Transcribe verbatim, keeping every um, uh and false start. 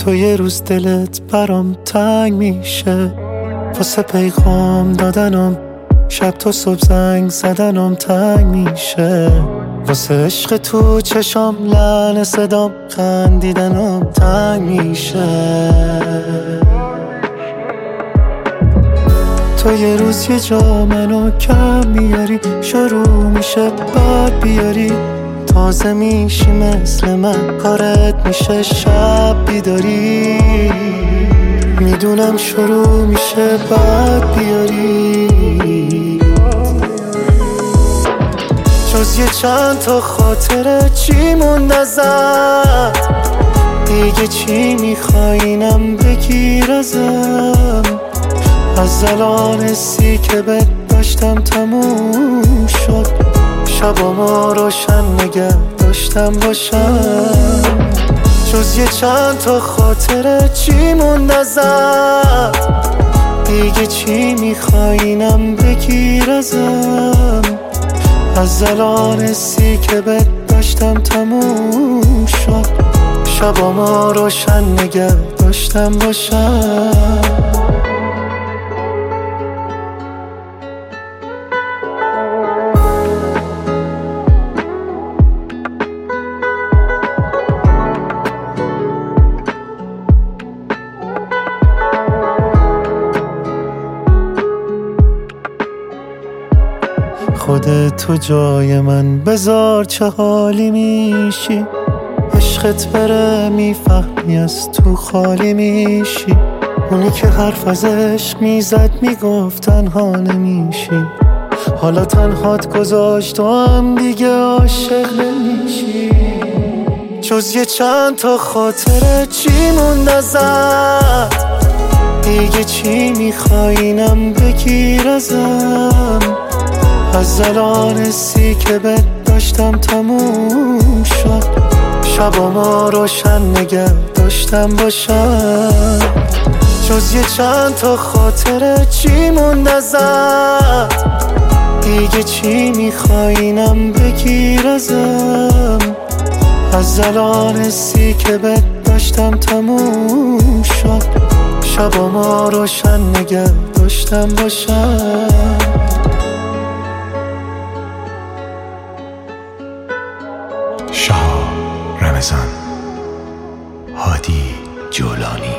تو یه روز دلت برام تنگ میشه، واسه پیغام دادنم شب تو صبح زنگ زدنم تنگ میشه، واسه عشق تو چشام لعنه صدام خندیدنم تنگ میشه. تو یه روز یه جا منو کم میاری، شروع میشه بعد بیاری، تازه میشی مثل من، کارت میشه شب بیداری، میدونم شروع میشه بعد بیاری. جز یه چند تا خاطره چی مونده ازت، دیگه چی میخواینم بگیر ازم، از الان حسی که بهت داشتم تموم شد، شبامو روشن نگه داشتم باشم. جز یه چند تا خاطره چی مونده ازت، دیگه چی میخواینم بگیر ازم، از الان حسی که بهت داشتم تموم شد، شبامو روشن نگه داشتم باشم. خودت تو جای من بذار چه حالی میشی، عشقت بره میفهمی از تو خالی میشی، اونی که حرف از عشق میزد میگفت تنها نمیشی، حالا تنهات گذاشت و هم دیگه عاشق نمیشی. جز یه چند تا خاطره چی مونده ازت، دیگه چی میخواینم بگیر ازم، از الان حسی که بهت داشتم تموم شد، شبامو روشن نگه داشتم باشم. جز یه چند تا خاطره چی مونده ازت، دیگه چی میخواینم بگیر ازم، از الان حسی که بهت داشتم تموم شد، شبامو روشن نگه داشتم باشم. شاه رمضان، هادی جولانی.